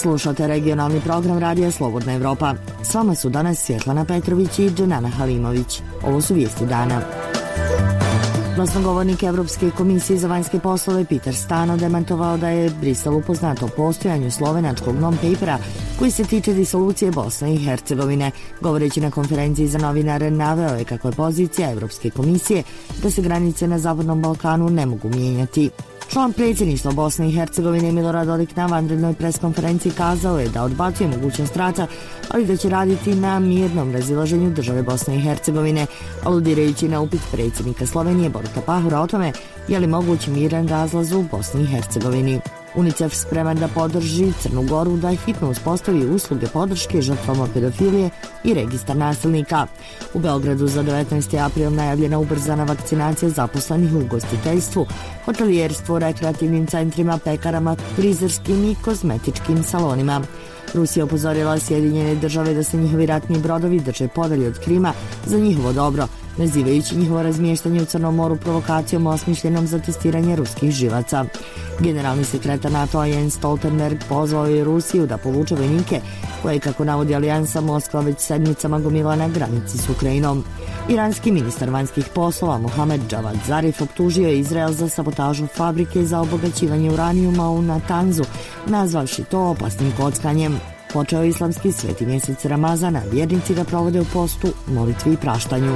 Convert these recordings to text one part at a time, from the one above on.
Slušate regionalni program Radija Slobodna Evropa. S vama su danas Svjetlana Petrović i Dženana Halimović. Ovo su vijesti dana. Glasnogovornik Evropske komisije za vanjske poslove Peter Stano demantovao da je Brisel upoznat o postojanju slovenačkog non-papera koji se tiče disolucije Bosne i Hercegovine. Govoreći na konferenciji za novinare, naveo je kako je pozicija Evropske komisije da se granice na Zapadnom Balkanu ne mogu mijenjati. Član predsjedništva Bosne i Hercegovine Milorad Dodik na vanrednoj preskonferenciji kazao je da odbacuje mogućnost rata, ali da će raditi na mirnom razilaženju države Bosne i Hercegovine, aludirajući na upit predsjednika Slovenije Boruta Pahora o tome je li mogući miran razlaz u Bosni i Hercegovini. UNICEF spreman da podrži Crnu Goru da hitno uspostavi usluge podrške žrtvama pedofilije i registar nasilnika. U Beogradu za 19. april najavljena ubrzana vakcinacija zaposlenih u ugostiteljstvu, hotelijerstvu, rekreativnim centrima, pekarama, frizerskim i kozmetičkim salonima. Rusija upozorila Sjedinjene države da se njihovi ratni brodovi drže podalje od Krima za njihovo dobro, nazivajući njihovo razmještanje u Crnom moru provokacijom osmišljenom za testiranje ruskih živaca. Generalni sekretar NATO-a Jens Stoltenberg pozvao je Rusiju da povuče vojnike koje, kako navodi alijansa, Moskva već sedmicama gomila na granici s Ukrajinom. Iranski ministar vanjskih poslova Mohamed Javad Zarif optužio je Izrael za sabotažu fabrike za obogaćivanje uranijuma u Natanzu, nazvavši to opasnim kockanjem. Počeo islamski sveti mjesec Ramazana, vjernici ga provode u postu, molitvi i praštanju.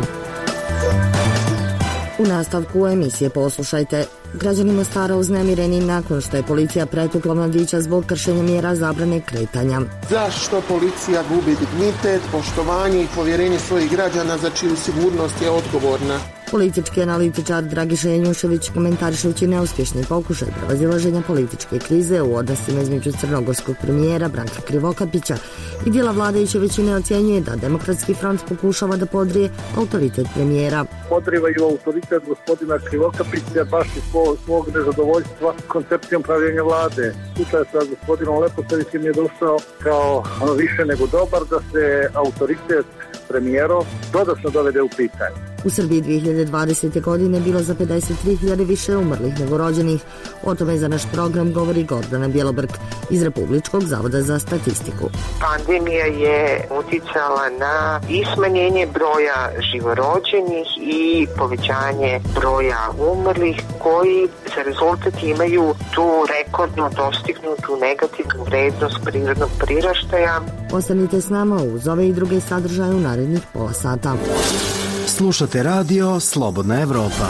U nastavku emisije poslušajte. Građani Mostara uznemireni nakon što je policija pretukla mladića zbog kršenja mjera zabrane kretanja. Zašto policija gubi dignitet, poštovanje i povjerenje svojih građana za čiju sigurnost je odgovorna? Politički analitičar Dragiša Janjušević komentarišući neuspješni pokušaj prevazilaženja političke krize u odnosima između crnogorskog premijera Branka Krivokapića i dijela vladajuće većine ocjenjuje da Demokratski front pokušava da podrije autoritet premijera. Podrivaju autoritet gospodina Krivokapića baš iz svog nezadovoljstva koncepcijom pravljenja vlade. Slučaj sa gospodinom Leposavićem je došao kao više nego dobar da se autoritet premijerov dodatno dovede u pitanje. U Srbiji 2020. godine bilo za 53.000 više umrlih nego rođenih. O tome za naš program govori Gordana Bjelobrk iz Republičkog zavoda za statistiku. Pandemija je utjecala na i smanjenje broja živorođenih i povećanje broja umrlih koji za rezultat imaju tu rekordno dostignutu negativnu vrednost prirodnog priraštaja. Ostanite s nama uz ove i druge sadržaje u narednih pola sata. Slušate radio Slobodna Evropa.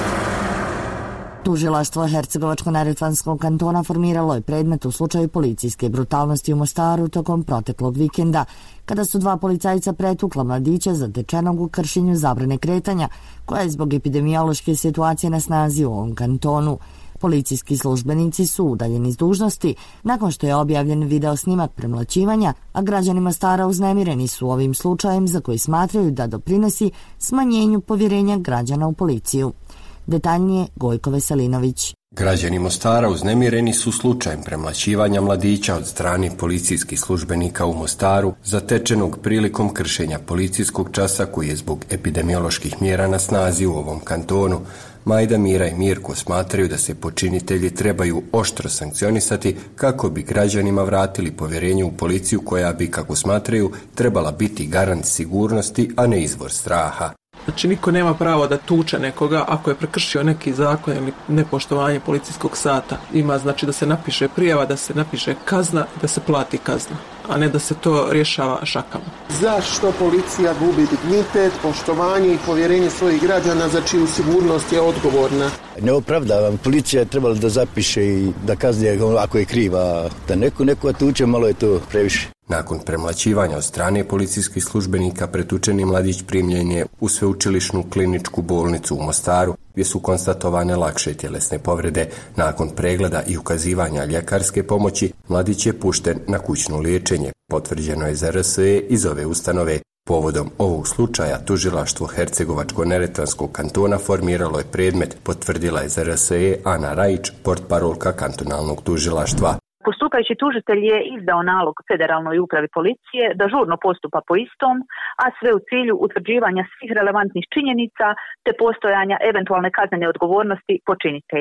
Tužilaštvo Hercegovačko-neretvanskog kantona formiralo je predmet u slučaju policijske brutalnosti u Mostaru tokom proteklog vikenda, kada su dva policajca pretukla mladića zatečenog u kršenju zabrane kretanja, koja je zbog epidemiološke situacije na snazi u ovom kantonu. Policijski službenici su udaljeni s dužnosti nakon što je objavljen video snimak premlaćivanja, a građani Mostara uznemireni su ovim slučajem za koji smatraju da doprinosi smanjenju povjerenja građana u policiju. Detaljnije Gojko Veselinović. Građani Mostara uznemireni su slučajem premlaćivanja mladića od strane policijskih službenika u Mostaru, zatečenog prilikom kršenja policijskog časa koji je zbog epidemioloških mjera na snazi u ovom kantonu. Majda, Mira i Mirko smatraju da se počinitelji trebaju oštro sankcionisati kako bi građanima vratili povjerenje u policiju koja bi, kako smatraju, trebala biti garant sigurnosti, a ne izvor straha. Znači, niko nema pravo da tuče nekoga ako je prekršio neki zakon ili nepoštovanje policijskog sata. Ima znači da se napiše prijava, da se napiše kazna, da se plati kazna, a ne da se to rješava šakama. Zašto policija gubi dignitet, poštovanje i povjerenje svojih građana za čiju sigurnost je odgovorna? Ne opravdavam, policija je trebala da zapiše i da kazni ako je kriva, da neko tuče, malo je to previše. Nakon premlaćivanja od strane policijskih službenika pretučeni mladić primljen je u sveučilišnu kliničku bolnicu u Mostaru, gdje su konstatovane lakše tjelesne povrede. Nakon pregleda i ukazivanja ljekarske pomoći, mladić je pušten na kućno liječenje, potvrđeno je za RSE iz ove ustanove. Povodom ovog slučaja tužilaštvo Hercegovačko-neretvanskog kantona formiralo je predmet, potvrdila je za RSE Ana Rajić, portparolka kantonalnog tužilaštva. Postupajući tužitelj je izdao nalog Federalnoj upravi policije da žurno postupa po istom, a sve u cilju utvrđivanja svih relevantnih činjenica te postojanja eventualne kaznene odgovornosti počinitelja.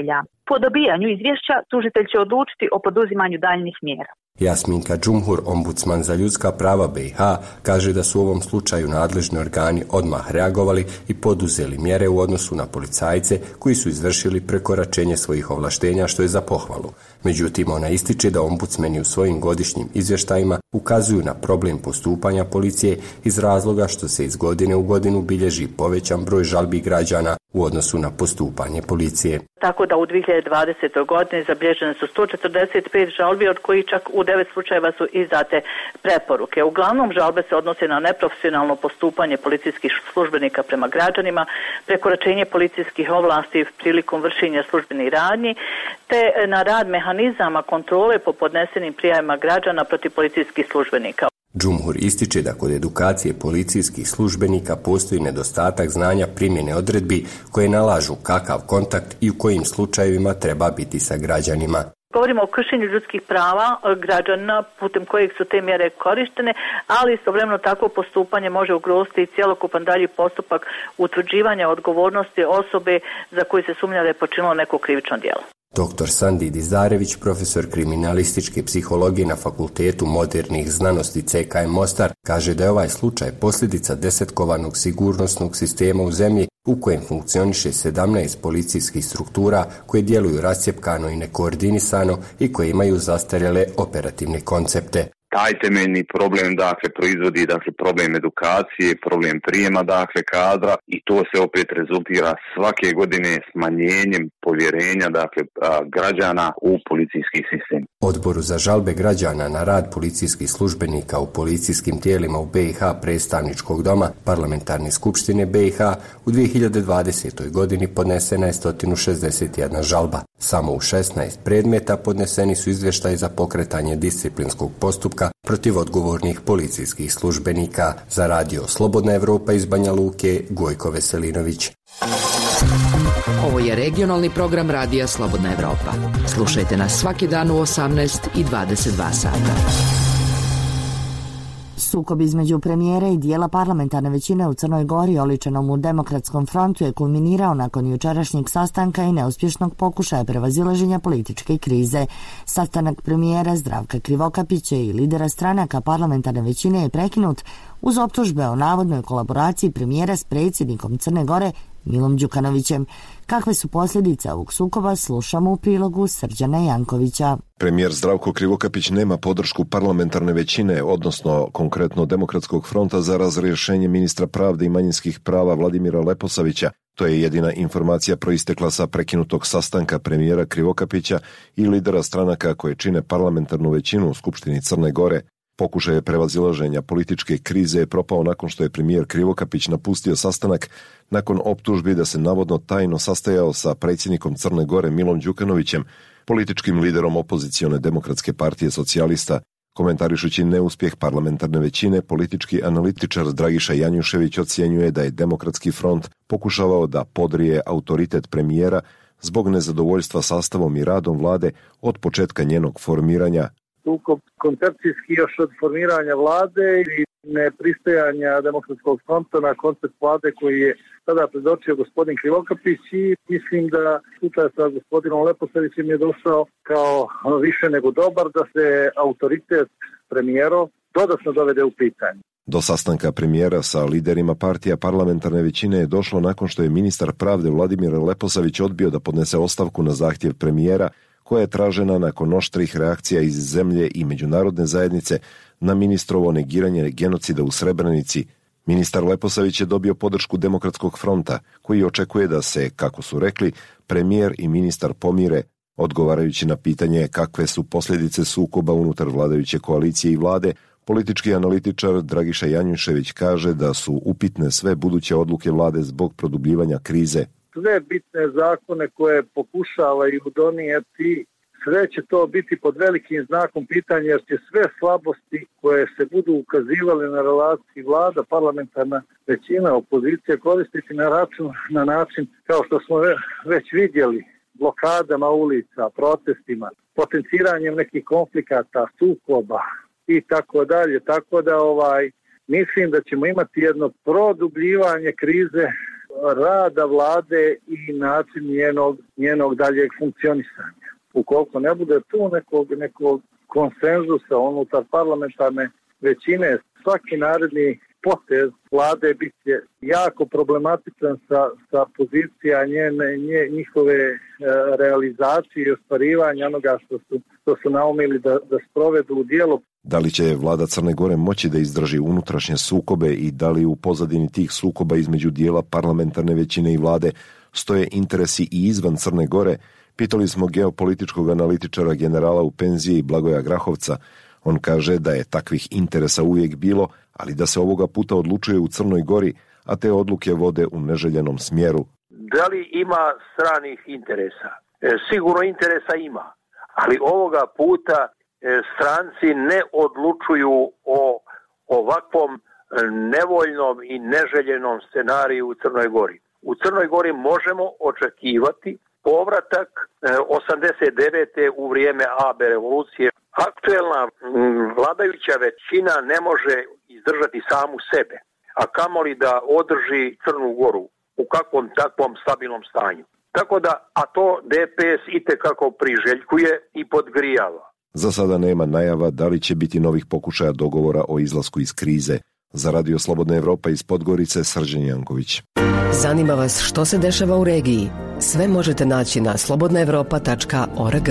Po dobijanju izvješća tužitelj će odlučiti o poduzimanju daljnjih mjera. Jasminka Džumhur, ombudsman za ljudska prava BiH, kaže da su u ovom slučaju nadležni organi odmah reagovali i poduzeli mjere u odnosu na policajce koji su izvršili prekoračenje svojih ovlaštenja, što je za pohvalu. Međutim, ona ističe da ombudsmeni u svojim godišnjim izvještajima ukazuju na problem postupanja policije iz razloga što se iz godine u godinu bilježi povećan broj žalbi građana u odnosu na postupanje policije. Tako da u 2020. godini zabilježene su 145 žalbi, od kojih čak u 9 slučajeva su izdate preporuke. Uglavnom žalbe se odnose na neprofesionalno postupanje policijskih službenika prema građanima, prekoračenje policijskih ovlasti prilikom vršenja službenih radnji, te na rad mehanizama kontrole po podnesenim prijavama građana protiv policijskih službenika. Džumhur ističe da kod edukacije policijskih službenika postoji nedostatak znanja primjene odredbi koje nalažu kakav kontakt i u kojim slučajevima treba biti sa građanima. Govorimo o kršenju ljudskih prava građana putem kojeg su te mjere korištene, ali istovremeno takvo postupanje može ugroziti i cjelokupan dalji postupak utvrđivanja odgovornosti osobe za koju se sumnja da je počinilo neko krivično djelo. Dr. Sandi Dizarević, profesor kriminalističke psihologije na Fakultetu modernih znanosti CKM Mostar, kaže da je ovaj slučaj posljedica desetkovanog sigurnosnog sistema u zemlji u kojem funkcioniše 17 policijskih struktura koje djeluju rascjepkano i nekoordinisano i koje imaju zastarjele operativne koncepte. Taj temeljni problem, proizvodi, problem edukacije, problem prijema, kadra, i to se opet rezultira svake godine smanjenjem povjerenja, građana u policijski sistem. Odboru za žalbe građana na rad policijskih službenika u policijskim tijelima u BiH predstavničkog doma Parlamentarne skupštine BiH u 2020. godini podnesena je 161 žalba. Samo u 16 predmeta podneseni su izvještaji za pokretanje disciplinskog postupka protiv odgovornih policijskih službenika. Za radio Slobodna Evropa iz Banja Luke, Gojko Veselinović. Ovo je regionalni program radija Slobodna Evropa. Slušajte nas svaki dan u 18 i 22 sata. Sukob između premijera i dijela parlamentarne većine u Crnoj Gori oličenom u Demokratskom frontu je kulminirao nakon jučerašnjeg sastanka i neuspješnog pokušaja prevazilaženja političke krize. Sastanak premijera Zdravka Krivokapića i lidera stranaka parlamentarne većine je prekinut uz optužbe o navodnoj kolaboraciji premijera s predsjednikom Crne Gore Milom Đukanovićem. Kakve su posljedice ovog sukoba, slušamo u prilogu Srđana Jankovića. Premijer Zdravko Krivokapić nema podršku parlamentarne većine, odnosno konkretno Demokratskog fronta, za razrješenje ministra pravde i manjinskih prava Vladimira Leposavića. To je jedina informacija proistekla sa prekinutog sastanka premijera Krivokapića i lidera stranaka koje čine parlamentarnu većinu u Skupštini Crne Gore. Pokušaj prevazilaženja političke krize je propao nakon što je premijer Krivokapić napustio sastanak nakon optužbi da se navodno tajno sastajao sa predsjednikom Crne Gore Milom Đukanovićem, političkim liderom opozicione Demokratske partije socijalista. Komentarišući neuspjeh parlamentarne većine, politički analitičar Dragiša Janjušević ocjenjuje da je Demokratski front pokušavao da podrije autoritet premijera zbog nezadovoljstva sastavom i radom vlade od početka njenog formiranja. Sukob koncepcijski još od formiranja vlade i nepristajanja Demokratskog fronta na koncept vlade koji je tada predočio gospodin Krivokapić, i mislim da slučaj sa gospodinom Leposavićem je došao kao više nego dobar da se autoritet premijerov dodatno dovede u pitanje. Do sastanka premijera sa liderima partija parlamentarne većine je došlo nakon što je ministar pravde Vladimir Leposavić odbio da podnese ostavku na zahtjev premijera, koja je tražena nakon oštrih reakcija iz zemlje i međunarodne zajednice na ministrovo negiranje genocida u Srebrenici. Ministar Leposavić je dobio podršku Demokratskog fronta, koji očekuje da se, kako su rekli, premijer i ministar pomire. Odgovarajući na pitanje kakve su posljedice sukoba unutar vladajuće koalicije i vlade, politički analitičar Dragiša Janjušević kaže da su upitne sve buduće odluke vlade zbog produbljivanja krize. Sve bitne zakone koje pokušavaju donijeti, sve će to biti pod velikim znakom pitanja, jer će sve slabosti koje se budu ukazivali na relaciji vlada, parlamentarna većina, opozicija koristiti na način kao što smo već vidjeli, blokadama ulica, protestima, potenciranjem nekih konflikata, sukoba i tako dalje. Tako da mislim da ćemo imati jedno produbljivanje krize rada vlade i način njenog daljeg funkcionisanja. Ukoliko ne bude tu nekog konsenzusa unutar parlamentarne većine, svaki naredni potez vlade bit će jako problematičan sa pozicija njihove realizacije i ostvarivanja onoga što su naumili da sprovedu u djelo. Da li će vlada Crne Gore moći da izdrži unutrašnje sukobe i da li u pozadini tih sukoba između dijela parlamentarne većine i vlade stoje interesi i izvan Crne Gore, pitali smo geopolitičkog analitičara generala u penziji Blagoja Grahovca. On kaže da je takvih interesa uvijek bilo, ali da se ovoga puta odlučuje u Crnoj Gori, a te odluke vode u neželjenom smjeru. Da li ima stranih interesa? Sigurno interesa ima, ali ovoga puta stranci ne odlučuju o ovakvom nevoljnom i neželjenom scenariju u Crnoj Gori. U Crnoj Gori možemo očekivati povratak 89. u vrijeme AB revolucije. Aktuelna vladajuća većina ne može izdržati samu sebe, a kamoli da održi Crnu Goru u kakvom takvom stabilnom stanju. Tako da, a to DPS itekako priželjkuje i podgrijava. Za sada nema najava da li će biti novih pokušaja dogovora o izlasku iz krize. Za Radio Slobodna Evropa iz Podgorice, Srđan Janković. Zanima vas što se dešava u regiji? Sve možete naći na slobodnaevropa.org.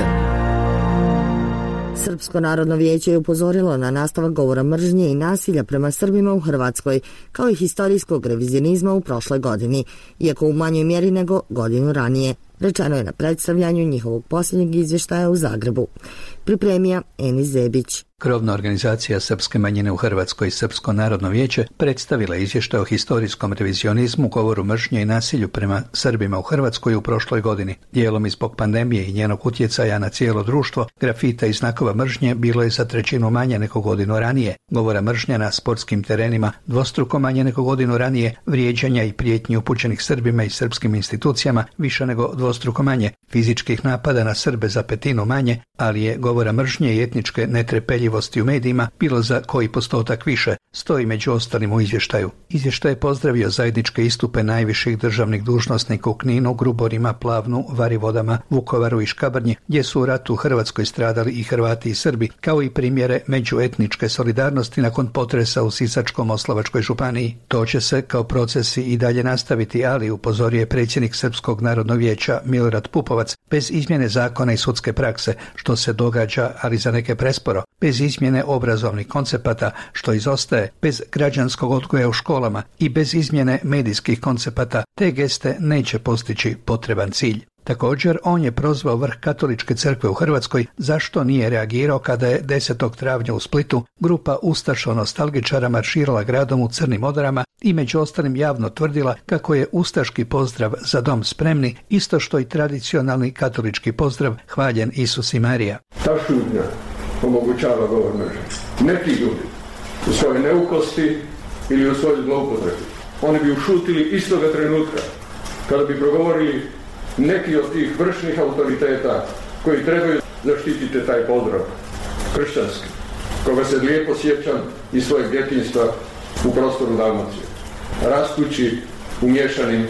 Srpsko narodno vijeće je upozorilo na nastavak govora mržnje i nasilja prema Srbima u Hrvatskoj, kao i historijskog revizionizma u prošloj godini, iako u manjoj mjeri nego godinu ranije. Rečeno je na predstavljanju njihovog posljednjeg izvještaja u Zagrebu. Pripremija Enis Zebić. Krovna organizacija srpske manjine u Hrvatskoj, Srpsko narodno vijeće, predstavila izvještaj o historijskom revizionizmu, govoru mržnje i nasilju prema Srbima u Hrvatskoj u prošloj godini. Dijelom i zbog pandemije i njenog utjecaja na cijelo društvo, grafita i znakova mržnje bilo je za 1/3 manje nego godinu ranije. Govora mržnja na sportskim terenima dvostruko manje nego godinu ranije, vrijeđanja i prijetnji upućenih Srbima i srpskim institucijama više nego dvostruko manje, fizičkih napada na Srbe za 1/5 manje, ali je govora mržnje i etničke netrpeljivosti u medijima bilo za koji postotak više, stoji među ostalim u izvještaju. Izvještaj je pozdravio zajedničke istupe najviših državnih dužnosnika u Kninu, Gruborima, Plavnu, Varivodama, Vukovaru i Škabrnji, gdje su u ratu u Hrvatskoj stradali i Hrvati i Srbi, kao i primjere međuetničke solidarnosti nakon potresa u Sisačko-moslavačkoj županiji. To će se kao procesi i dalje nastaviti, ali upozorio je predsjednik Srpskog narodnog vijeća Milorad Pupovac, bez izmjene zakona i sudske prakse, što se događa, ali za neke presporo, bez izmjene obrazovnih koncepata, što izostaje, bez građanskog odgoja u školama i bez izmjene medijskih koncepata, te geste neće postići potreban cilj. Također, on je prozvao vrh Katoličke crkve u Hrvatskoj zašto nije reagirao kada je 10. travnja u Splitu grupa ustašo-nostalgičara marširala gradom u crnim odorama i među ostalim javno tvrdila kako je ustaški pozdrav Za dom spremni isto što i tradicionalni katolički pozdrav Hvaljen Isus i Marija. Ta šutnja omogućava govor mržnje. Neki ljudi u svojoj neukosti ili u svojoj zloupotrebi, oni bi ušutili istoga trenutka kada bi progovorili neki od tih vršnih autoriteta koji trebaju zaštititi taj pozdrav kršćanski, koga se lijepo sjećam iz svojeg djetinjstva u prostoru Dalmacije, rastući u miješanim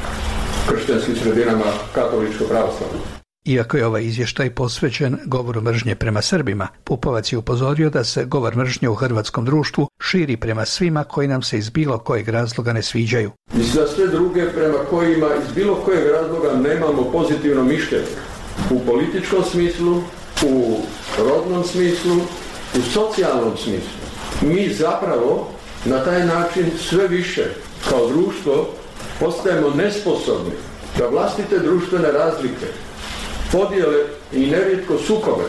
kršćanskim sredinama katoličko-pravoslavno. Iako je ovaj izvještaj posvećen govoru mržnje prema Srbima, Pupovac je upozorio da se govor mržnje u hrvatskom društvu širi prema svima koji nam se iz bilo kojeg razloga ne sviđaju. I za sve druge prema kojima iz bilo kojeg razloga nemamo pozitivno mišljenje. U političkom smislu, u rodnom smislu, u socijalnom smislu. Mi zapravo na taj način sve više kao društvo postajemo nesposobni da vlastite društvene razlike, podjele i nerijetko sukobe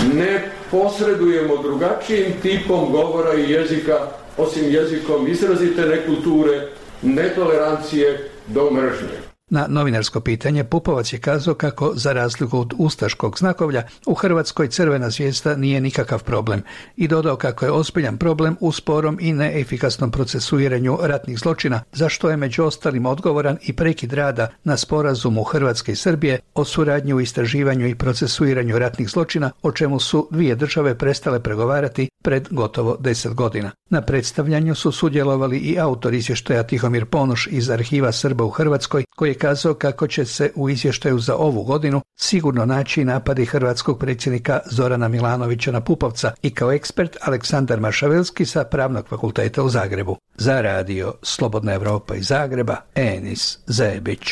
ne posredujemo drugačijim tipom govora i jezika, osim jezikom izrazite nekulture, netolerancije do mržnje. Na novinarsko pitanje Pupovac je kazao kako, za razliku od ustaškog znakovlja, u Hrvatskoj crvena zvijezda nije nikakav problem i dodao kako je ozbiljan problem u sporom i neefikasnom procesuiranju ratnih zločina, za što je među ostalim odgovoran i prekid rada na sporazumu Hrvatske i Srbije o suradnji u istraživanju i procesuiranju ratnih zločina, o čemu su dvije države prestale pregovarati pred gotovo 10 godina. Na predstavljanju su sudjelovali i autor izvještaja Tihomir Ponoš iz Arhiva Srba u Hrvatskoj, koji je kazao kako će se u izvještaju za ovu godinu sigurno naći napadi hrvatskog predsjednika Zorana Milanovića na Pupovca, i kao ekspert Aleksandar Maršavelski sa Pravnog fakulteta u Zagrebu. Za radio Slobodna Evropa iz Zagreba, Enis Zebić.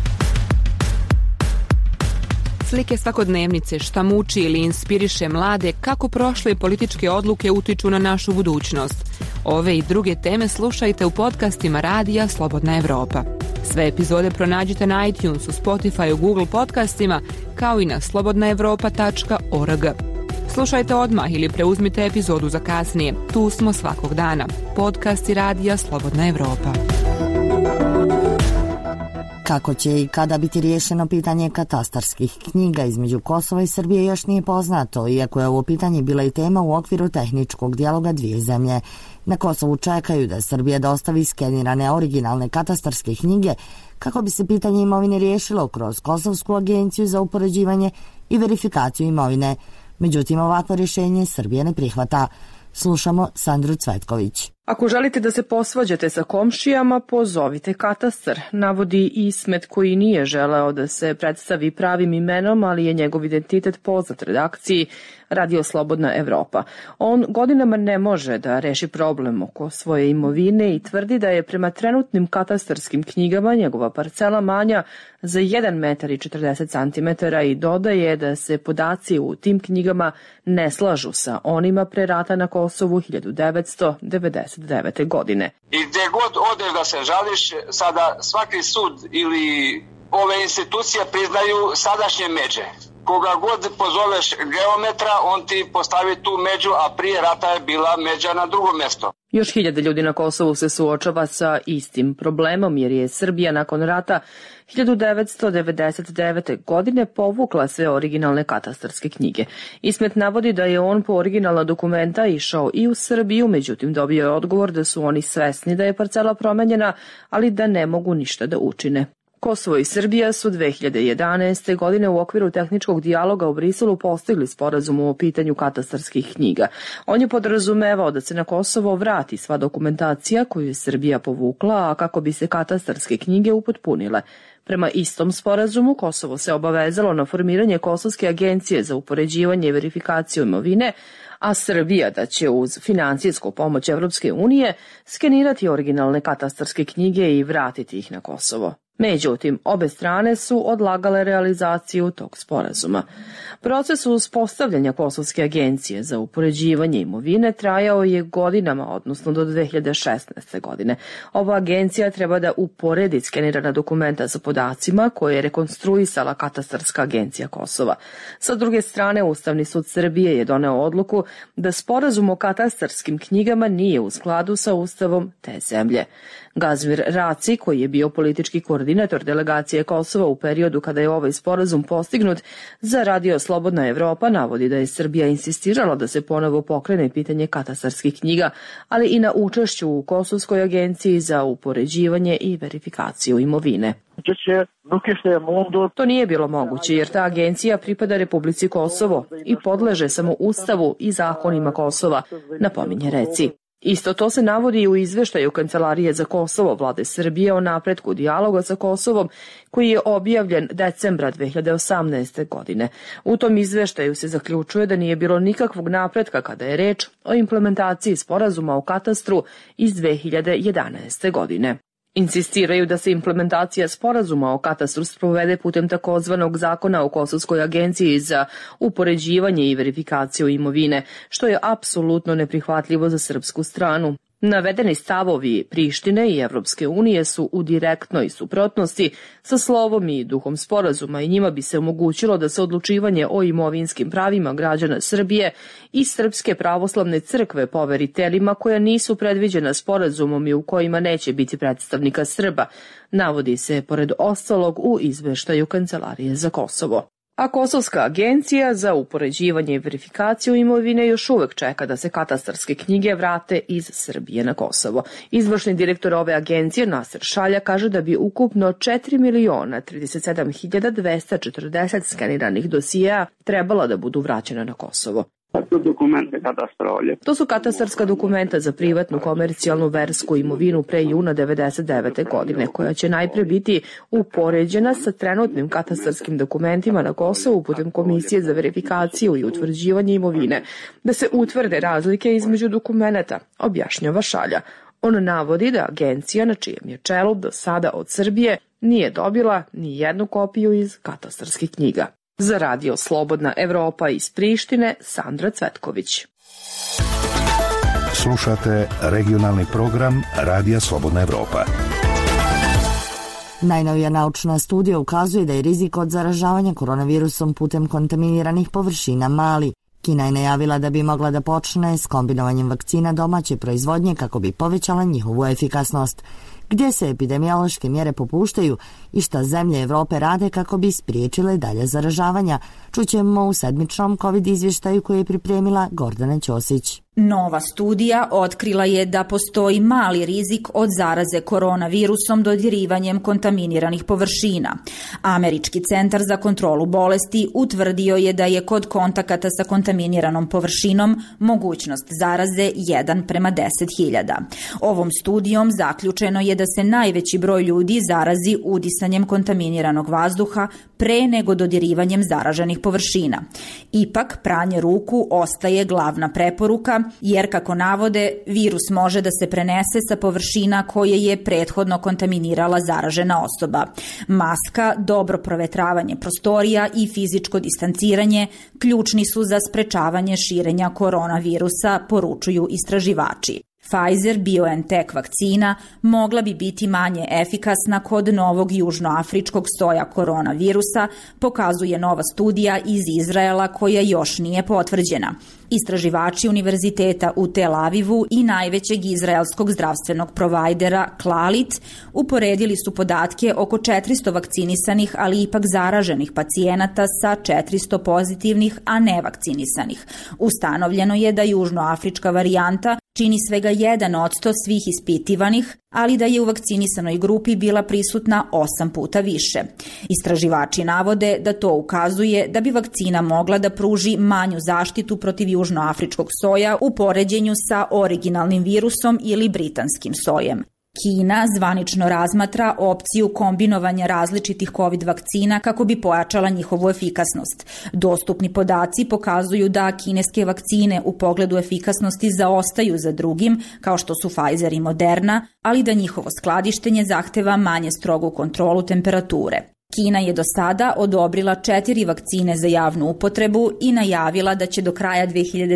Slike svakodnevnice, šta muči ili inspiriše mlade, kako prošle političke odluke utiču na našu budućnost. Ove i druge teme slušajte u podcastima Radija Slobodna Evropa. Sve epizode pronađite na iTunesu, Spotifyu, Google podcastima, kao i na slobodnaevropa.org. Slušajte odmah ili preuzmite epizodu za kasnije. Tu smo svakog dana. Podcasti Radija Slobodna Evropa. Kako će i kada biti riješeno pitanje katastarskih knjiga između Kosova i Srbije još nije poznato, iako je ovo pitanje bila i tema u okviru tehničkog dijaloga dvije zemlje. Na Kosovu čekaju da Srbija dostavi skenirane originalne katastarske knjige kako bi se pitanje imovine riješilo kroz Kosovsku agenciju za upoređivanje i verifikaciju imovine. Međutim, ovakvo rješenje Srbija ne prihvata. Slušamo Sandru Cvetković. Ako želite da se posvađate sa komšijama, pozovite katastar, navodi Ismet, koji nije želeo da se predstavi pravim imenom, ali je njegov identitet poznat redakciji Radio Slobodna Evropa. On godinama ne može da reši problem oko svoje imovine i tvrdi da je prema trenutnim katastarskim knjigama njegova parcela manja za 1 metar i 40 centimetara i dodaje da se podaci u tim knjigama ne slažu sa onima pre rata na Kosovu 1999. godine. I gdje god odeš da se žališ, sada svaki sud ili ove institucije priznaju sadašnje međe. Koga god pozoveš geometra, on ti postavi tu među, a prije rata je bila međa na drugo mjesto. Još 1000 ljudi na Kosovu se suočava sa istim problemom, jer je Srbija nakon rata 1999. godine povukla sve originalne katastarske knjige. Ismet navodi da je on po originalna dokumenta išao i u Srbiju, međutim dobio je odgovor da su oni svesni da je parcela promenjena, ali da ne mogu ništa da učine. Kosovo i Srbija su 2011. godine u okviru tehničkog dijaloga u Briselu postigli sporazum o pitanju katastarskih knjiga. On je podrazumevao da se na Kosovo vrati sva dokumentacija koju je Srbija povukla, a kako bi se katastarske knjige upotpunile. Prema istom sporazumu, Kosovo se obavezalo na formiranje Kosovske agencije za upoređivanje i verifikaciju imovine, a Srbija da će uz financijsku pomoć Evropske unije skenirati originalne katastarske knjige i vratiti ih na Kosovo. Međutim, obe strane su odlagale realizaciju tog sporazuma. Proces uspostavljanja Kosovske agencije za upoređivanje imovine trajao je godinama, odnosno do 2016. godine. Ova agencija treba da uporedi skenirana dokumenta sa podacima koje je rekonstruisala katastarska agencija Kosova. Sa druge strane, Ustavni sud Srbije je doneo odluku da sporazum o katastarskim knjigama nije u skladu sa Ustavom te zemlje. Gazmir Raci, koji je bio politički koordinator delegacije Kosova u periodu kada je ovaj sporazum postignut, za Radio Slobodna Evropa navodi da je Srbija insistirala da se ponovo pokrene pitanje katastarskih knjiga, ali i na učešću u Kosovskoj agenciji za upoređivanje i verifikaciju imovine. To nije bilo moguće jer ta agencija pripada Republici Kosovo i podleže samo Ustavu i zakonima Kosova, napominje Reci. Isto to se navodi i u izveštaju Kancelarije za Kosovo Vlade Srbije o napretku dijaloga sa Kosovom, koji je objavljen decembra 2018. godine. U tom izveštaju se zaključuje da nije bilo nikakvog napretka kada je reč o implementaciji sporazuma o katastru iz 2011. godine. Insistiraju da se implementacija sporazuma o katastru sprovede putem takozvanog zakona o Kosovskoj agenciji za upoređivanje i verifikaciju imovine, što je apsolutno neprihvatljivo za srpsku stranu. Navedeni stavovi Prištine i Evropske unije su u direktnoj suprotnosti sa slovom i duhom sporazuma i njima bi se omogućilo da se odlučivanje o imovinskim pravima građana Srbije i Srpske pravoslavne crkve poveri telima koja nisu predviđena sporazumom i u kojima neće biti predstavnika Srba, navodi se pored ostalog u izveštaju Kancelarije za Kosovo. A Kosovska agencija za upoređivanje i verifikaciju imovine još uvek čeka da se katastarske knjige vrate iz Srbije na Kosovo. Izvršni direktor ove agencije, Nasir Šalja, kaže da bi ukupno 4.037.240 skeniranih dosijea trebala da budu vraćena na Kosovo. To su katastarska dokumenta za privatnu, komercijalnu, versku imovinu pre juna 1999. godine, koja će najpre biti upoređena sa trenutnim katastarskim dokumentima na Kosovu putem Komisije za verifikaciju i utvrđivanje imovine, da se utvrde razlike između dokumenta, objašnjava Šalja. On navodi da agencija, na čijem je čelu do sada od Srbije, nije dobila ni jednu kopiju iz katastarskih knjiga. Za radio Slobodna Evropa iz Prištine, Sandra Cvetković. Slušate regionalni program Radija Slobodna Evropa. Najnovija naučna studija ukazuje da je rizik od zaražavanja koronavirusom putem kontaminiranih površina mali. Kina je najavila da bi mogla da počne s kombinovanjem vakcina domaće proizvodnje kako bi povećala njihovu efikasnost. Gdje se epidemiološke mjere popuštaju i šta zemlje Evrope rade kako bi spriječile dalje zaražavanja, čućemo u sedmičnom COVID izvještaju koji je pripremila Gordana Ćosić. Nova studija otkrila je da postoji mali rizik od zaraze koronavirusom dodirivanjem kontaminiranih površina. Američki centar za kontrolu bolesti utvrdio je da je kod kontakata sa kontaminiranom površinom mogućnost zaraze 1:10.000. Ovom studijom zaključeno je da se najveći broj ljudi zarazi udisanjem kontaminiranog vazduha pre nego dodirivanjem zaraženih površina. Ipak, pranje ruku ostaje glavna preporuka, jer, kako navode, virus može da se prenese sa površina koje je prethodno kontaminirala zaražena osoba. Maska, dobro provetravanje prostorija i fizičko distanciranje ključni su za sprečavanje širenja koronavirusa, poručuju istraživači. Pfizer-BioNTech vakcina mogla bi biti manje efikasna kod novog južnoafričkog soja koronavirusa, pokazuje nova studija iz Izraela koja još nije potvrđena. Istraživači Univerziteta u Tel Avivu i najvećeg izraelskog zdravstvenog provajdera Clalit uporedili su podatke oko 400 vakcinisanih, ali ipak zaraženih pacijenata sa 400 pozitivnih, a nevakcinisanih. Ustanovljeno je da južnoafrička varijanta čini svega 1% svih ispitivanih, ali da je u vakcinisanoj grupi bila prisutna 8 puta više. Istraživači navode da to ukazuje da bi vakcina mogla da pruži manju zaštitu protiv južnoafričkog soja u poređenju sa originalnim virusom ili britanskim sojem. Kina zvanično razmatra opciju kombinovanja različitih COVID vakcina kako bi pojačala njihovu efikasnost. Dostupni podaci pokazuju da kineske vakcine u pogledu efikasnosti zaostaju za drugim, kao što su Pfizer i Moderna, ali da njihovo skladištenje zahteva manje strogu kontrolu temperature. Kina je do sada odobrila 4 vakcine za javnu upotrebu i najavila da će do kraja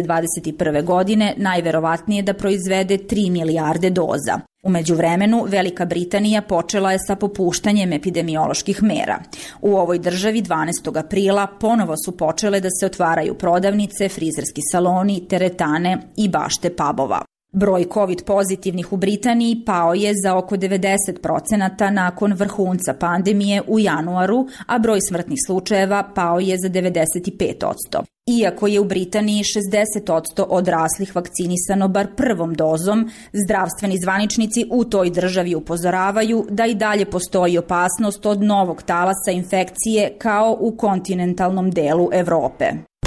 2021. godine najverovatnije da proizvede 3 milijarde doza. U međuvremenu, Velika Britanija počela je sa popuštanjem epidemioloških mera. U ovoj državi 12. aprila ponovo su počele da se otvaraju prodavnice, frizerski saloni, teretane i bašte pubova. Broj COVID pozitivnih u Britaniji pao je za oko 90% nakon vrhunca pandemije u januaru, a broj smrtnih slučajeva pao je za 95%. Iako je u Britaniji 60% odraslih vakcinisano bar prvom dozom, zdravstveni zvaničnici u toj državi upozoravaju da i dalje postoji opasnost od novog talasa infekcije kao u kontinentalnom delu Evrope.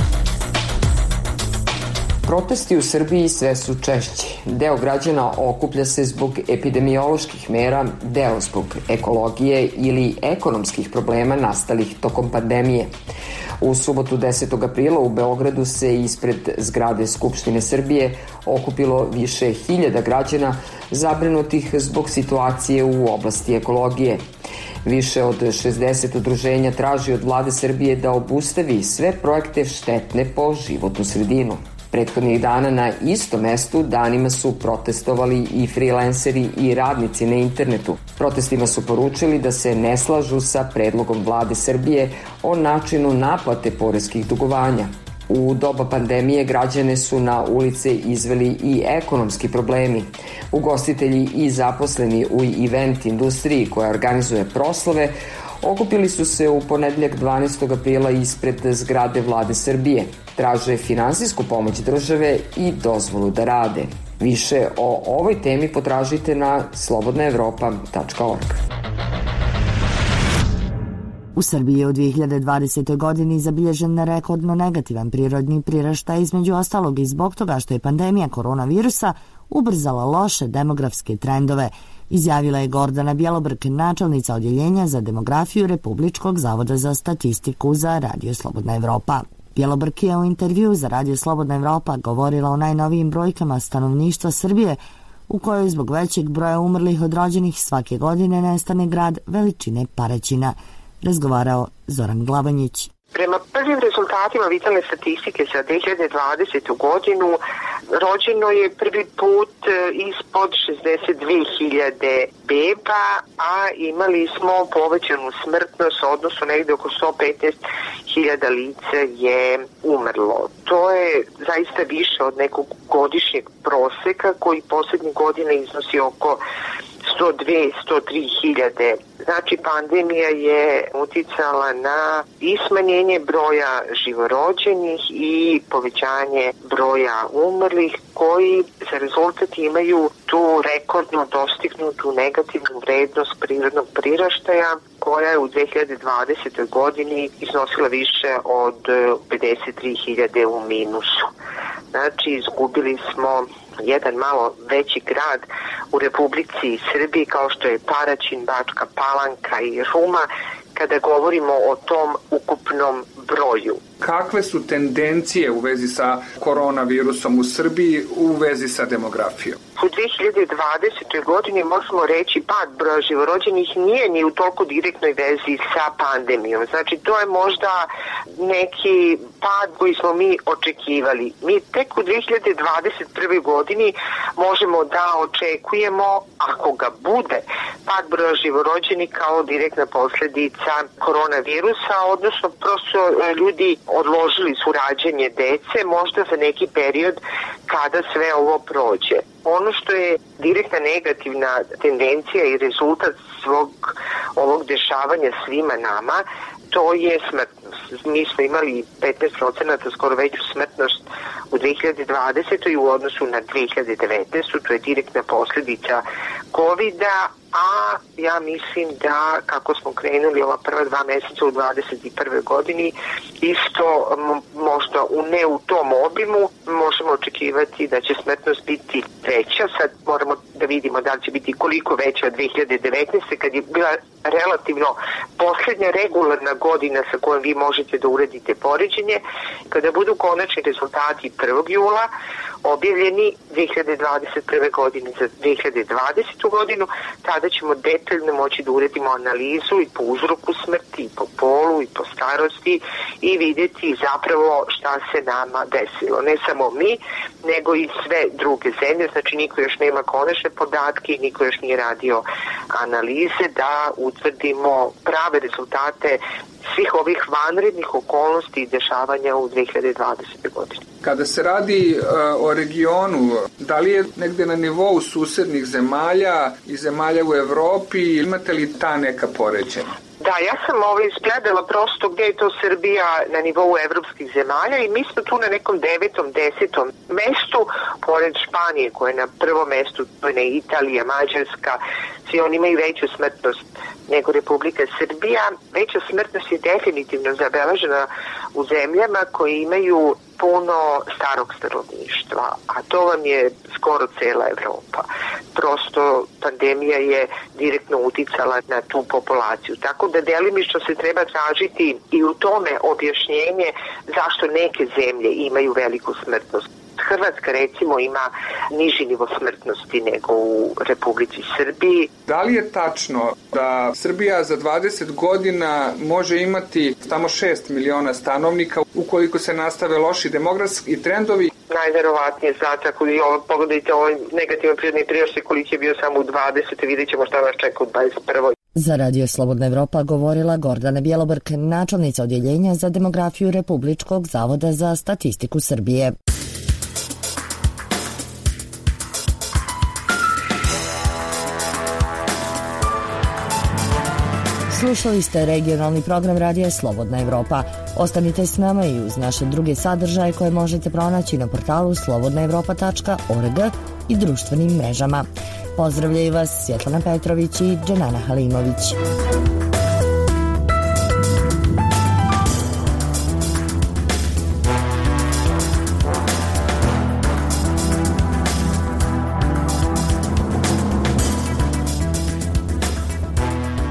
Protesti u Srbiji sve su češći. Deo građana okuplja se zbog epidemioloških mera, deo zbog ekologije ili ekonomskih problema nastalih tokom pandemije. U subotu 10. aprila u Beogradu se ispred zgrade Skupštine Srbije okupilo više hiljada građana zabrinutih zbog situacije u oblasti ekologije. Više od 60 udruženja traži od vlade Srbije da obustavi sve projekte štetne po životnu sredinu. Prethodnih dana na istom mestu danima su protestovali i freelanceri i radnici na internetu. Protestima su poručili da se ne slažu sa predlogom vlade Srbije o načinu naplate poreskih dugovanja. U doba pandemije građane su na ulice izveli i ekonomski problemi. Ugostitelji i zaposleni u event industriji koja organizuje proslave okupili su se u ponedeljak 12. aprila ispred zgrade vlade Srbije. Traže finansijsku pomoć države i dozvolu da rade. Više o ovoj temi potražite na slobodnaevropa.org. U Srbiji je u 2020. godini zabilježen rekordno negativan prirodni priraštaj, između ostalog i zbog toga što je pandemija koronavirusa ubrzala loše demografske trendove, izjavila je Gordana Bjelobrk, načelnica Odjeljenja za demografiju Republičkog zavoda za statistiku za Radio Slobodna Evropa. Bjelobrk je u intervju za Radio Slobodna Evropa govorila o najnovijim brojkama stanovništva Srbije, u kojoj zbog većeg broja umrlih od rođenih svake godine nestane grad veličine Paraćina. Razgovarao Zoran Glavanjić. Prema prvim rezultatima vitalne statistike za 2020. godinu rođeno je prvi put ispod 62.000 beba, a imali smo povećanu smrtnost, odnosno negde oko 115.000 lica je umrlo. To je zaista više od nekog godišnjeg proseka koji poslednjih godina iznosi oko 102-103.000. Znači, pandemija je uticala na i smanjenje broja živorođenih i povećanje broja umrlih, koji za rezultat imaju tu rekordno dostignutu negativnu vrednost prirodnog priraštaja, koja je u 2020. godini iznosila više od 53.000 u minusu. Znači, izgubili smo jedan malo veći grad u Republici Srbiji kao što je Paraćin, Bačka Palanka i Ruma, kada govorimo o tom ukupnom broju. Kakve su tendencije u vezi sa koronavirusom u Srbiji, u vezi sa demografijom? U 2020. godini možemo reći pad broja živorođenih nije ni u toliko direktnoj vezi sa pandemijom. Znači, to je možda neki pad koji smo mi očekivali. Mi tek u 2021. godini možemo da očekujemo, ako ga bude, pad broja živorođenih kao direktna posledica koronavirusa, odnosno prosto ljudi odložili su rađanje dece možda za neki period kada sve ovo prođe. Ono što je direktna negativna tendencija i rezultat svog ovog dešavanja svima nama, to je smrtnost. Mi smo imali 15% skoro veću smrtnost u 2020. u odnosu na 2019. To je direktna posljedica COVID-a, a ja mislim da kako smo krenuli ova prva 2 meseca u 2021. godini, isto možda ne u tom obimu, možemo očekivati da će smrtnost biti veća. Sad moramo da vidimo da li će biti koliko veća od 2019. kad je bila relativno posljednja regularna godina sa kojom vi možete da uradite poređenje. Kada budu konačni rezultati 1. jula objavljeni 2021. godine za 2020. godinu, tada ćemo detaljno moći da uredimo analizu i po uzroku smrti, i po polu, i po starosti i vidjeti zapravo šta se nama desilo. Ne samo mi, nego i sve druge zemlje, znači niko još nema konačne podatke, niko još nije radio analize da utvrdimo prave rezultate svih ovih vanrednih okolnosti i dešavanja u 2020. godini. Kada se radi o regionu, da li je negde na nivou susednih zemalja i zemalja u Evropi, imate li ta neka poređenja? Da, ja sam izgledala prosto gde je to Srbija na nivou evropskih zemalja i mi smo tu na nekom 9. 10. mestu, pored Španije koja je na prvom mestu, to je Italija, Mađarska, svi oni imaju veću smrtnost nego Republika Srbija. Veća smrtnost je definitivno zabeležena u zemljama koje imaju puno starog stanovništva, a to vam je skoro cela Evropa. Prosto pandemija je direktno uticala na tu populaciju. Tako da delimično se treba tražiti i u tome objašnjenje zašto neke zemlje imaju veliku smrtnost. Hrvatska recimo ima niži nivo smrtnosti nego u Republici Srbiji. Da li je tačno da Srbija za 20 godina može imati samo 6 miliona stanovnika ukoliko se nastave loši demografski trendovi? najverovatnije zato ako i ovo pogledajte ovaj negativan prirodni priraštaj koliki je bio samo u 20. vidjet ćemo šta nas čeka u 21. Za Radio Slobodna Evropa govorila Gordana Bjelobrk, načelnica odjeljenja za demografiju Republičkog zavoda za statistiku Srbije. Slušali ste regionalni program Radija Slobodna Evropa. Ostanite s nama i uz naše druge sadržaje koje možete pronaći na portalu slobodnaevropa.org i društvenim mrežama. Pozdravljaju vas Svjetlana Petrović i Dženana Halimović.